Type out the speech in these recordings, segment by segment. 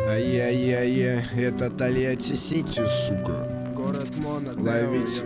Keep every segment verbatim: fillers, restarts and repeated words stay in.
Ай-яй-яй, это Тольятти Сити, сука. Город Моно, ловить.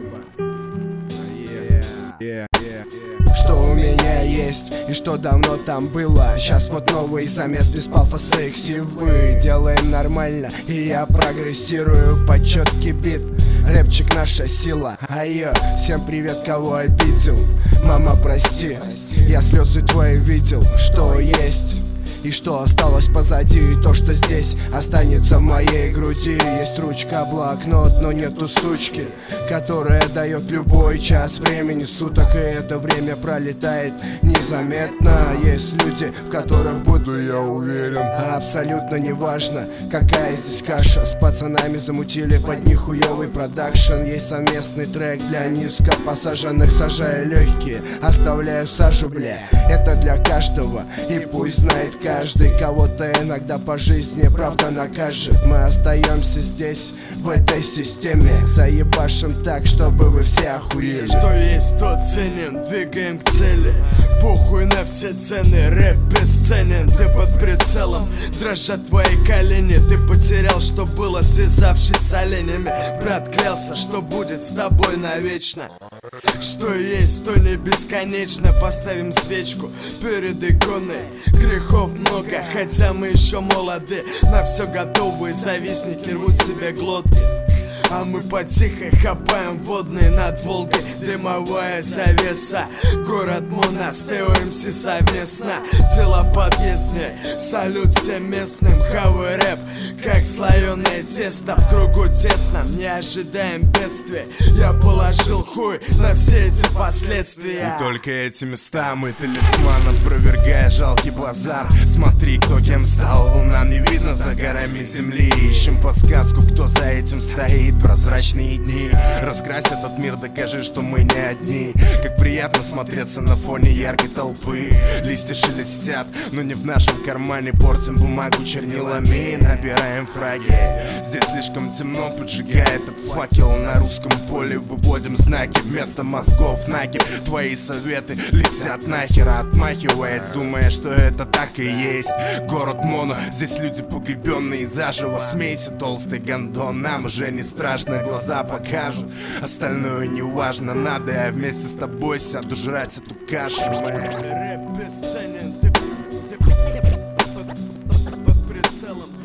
Что у меня есть и что давно там было. Сейчас вот новый замес без пафоса и ксивы. Делаем нормально и я прогрессирую. Под четкий бит, рэпчик наша сила. Айо, всем привет, кого обидел. Мама, прости, я слезы твои видел. Что есть и что осталось позади, и то, что здесь останется в моей груди. Есть ручка, блокнот, но нету сучки, которая дает любой час времени суток. И это время пролетает незаметно. Есть люди, в которых буду я уверен. А абсолютно неважно, какая здесь каша. С пацанами замутили под них хуёвый продакшн. Есть совместный трек для низкопосаженных. Сажаю легкие, оставляю сажу, бля. Это для каждого, и пусть знает каждый. Каждый кого-то иногда по жизни правда накажет. Мы остаемся здесь, в этой системе. Заебашим так, чтобы вы все охуели. Что есть, то ценим, двигаем к цели. Похуй на все цены, рэп бесценен. Ты под прицелом, дрожат твои колени. Ты потерял, что было, связавшись с оленями. Брат клялся, что будет с тобой навечно. Что есть, то не бесконечно. Поставим свечку перед иконой. Грехов много, хотя мы еще молоды. На все готовые завистники рвут себе глотки. А мы потихо хапаем водные над Волгой. Дымовая завеса, город Моно, с Тео МС совместно. Дела подъездные, салют всем местным. Хавый рэп, как слоеное тесто. В кругу тесно, не ожидаем бедствия. Я положил хуй на все эти последствия. И только эти места мы талисманом, опровергая жалкий базар. Смотри, кто кем стал, нам не видно за горами земли. Ищем подсказку, кто за этим стоит. Прозрачные дни, раскрась этот мир, докажи, что мы не одни. Как приятно смотреться на фоне яркой толпы. Листья шелестят, но не в нашем кармане. Портим бумагу чернилами, набираем фраги. Здесь слишком темно, поджигая этот факел. На русском поле выводим знаки вместо мозгов накипь. Твои советы летят нахер, отмахиваясь, думая, что это так и есть. Город Моно, здесь люди погребенные заживо. Смейся, толстый гондон, нам уже не страшно. Страшно, глаза покажут, остальное не важно. Надо я вместе с тобой сяду жрать эту кашу. Рэп бесценен, ты под прицелом.